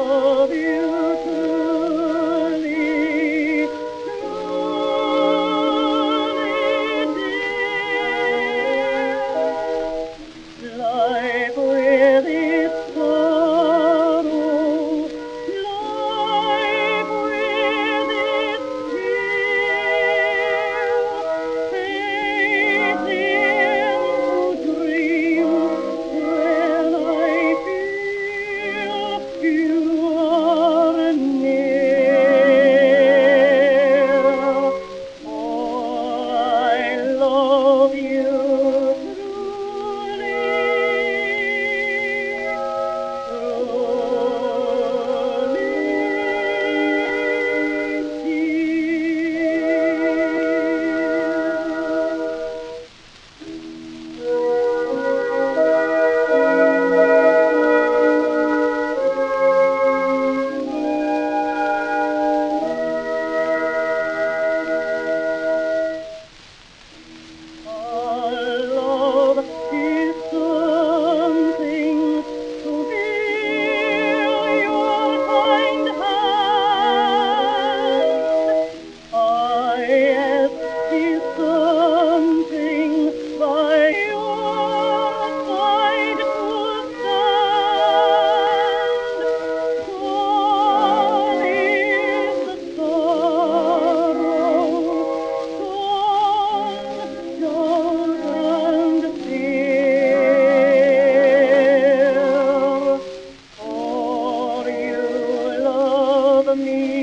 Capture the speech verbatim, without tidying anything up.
love you truly, truly, dear. Life with its sorrow, life with its tear, faith into dreams when I feel you are near. Oh, I love you truly, love is something to feel your kind hand. I ask is something by your side to stand. Gone is the sorrow, gone and fear, for you love me.